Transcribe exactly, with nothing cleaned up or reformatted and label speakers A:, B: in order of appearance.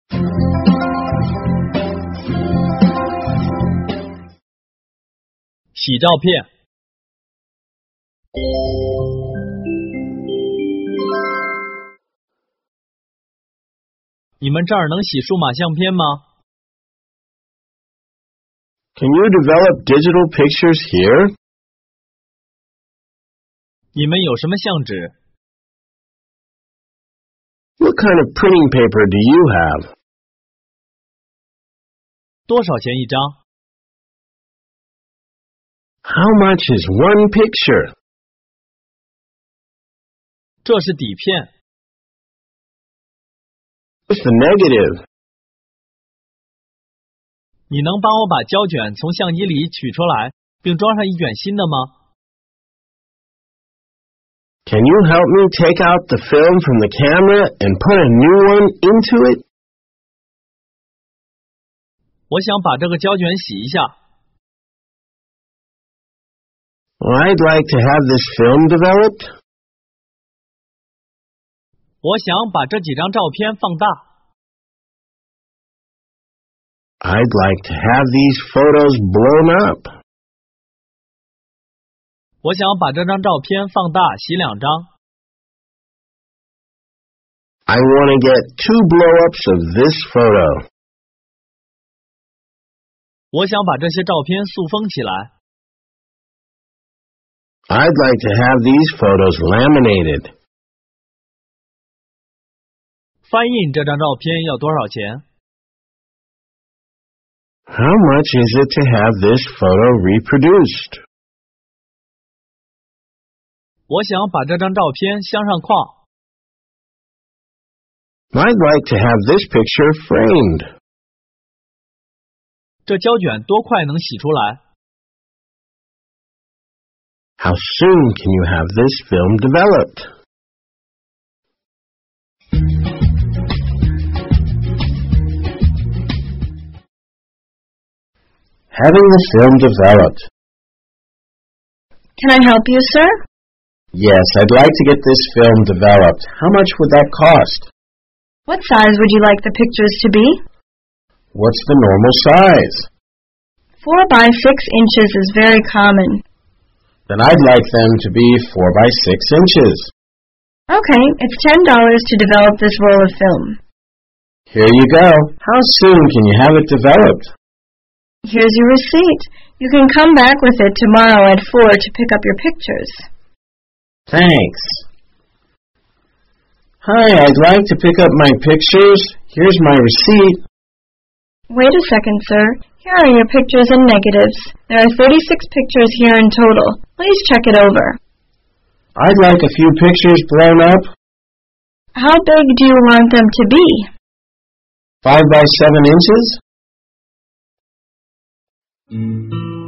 A: 洗照片。你们这儿能洗数码相片吗？
B: Can you develop digital pictures here?
A: 你们有什么相纸？
B: What kind of printing paper do you have?
A: 多少钱一张？
B: How much is one picture?
A: 这是底片。
B: What's the negative?
A: 你能帮我把胶卷从相机里取出来，并装上一卷新的吗？
B: Can you help me take out the film from the camera and put a new one into it?
A: 我想把这个胶卷洗一下。
B: Well, I'd like to have this film developed.
A: 我想把这几张照片放大。
B: I'd like to have these photos blown up.
A: 我想把这张照片放大，洗两张。
B: I want to get two blow-ups of this photo.
A: 我想把这些照片塑封起来。
B: I'd like to have these photos laminated.
A: 翻印这张照片要多少钱？
B: How much is it to have this photo reproduced?
A: 我想把这张照片镶上框。
B: I'd like to have this picture framed.
A: 这胶卷多快能洗出来？
B: How soon can you have this film developed? Having the film developed.
C: Can I help you, sir?
B: Yes, I'd like to get this film developed. How much would that cost?
C: What size would you like the pictures to be?
B: What's the normal size?
C: Four by six inches is very common.
B: Then I'd like them to be four by six inches.
C: Okay, it's ten dollars to develop this roll of film.
B: Here you go. How soon can you have it developed?
C: Here's your receipt. You can come back with it tomorrow at four to pick up your pictures.
B: Thanks. Hi, I'd like to pick up my pictures. Here's my receipt.
C: Wait a second, sir. Here are your pictures and negatives. There are thirty-six pictures here in total. Please check it over.
B: I'd like a few pictures blown up.
C: How big do you want them to be?
B: Five by seven inches?
A: Mm-hmm.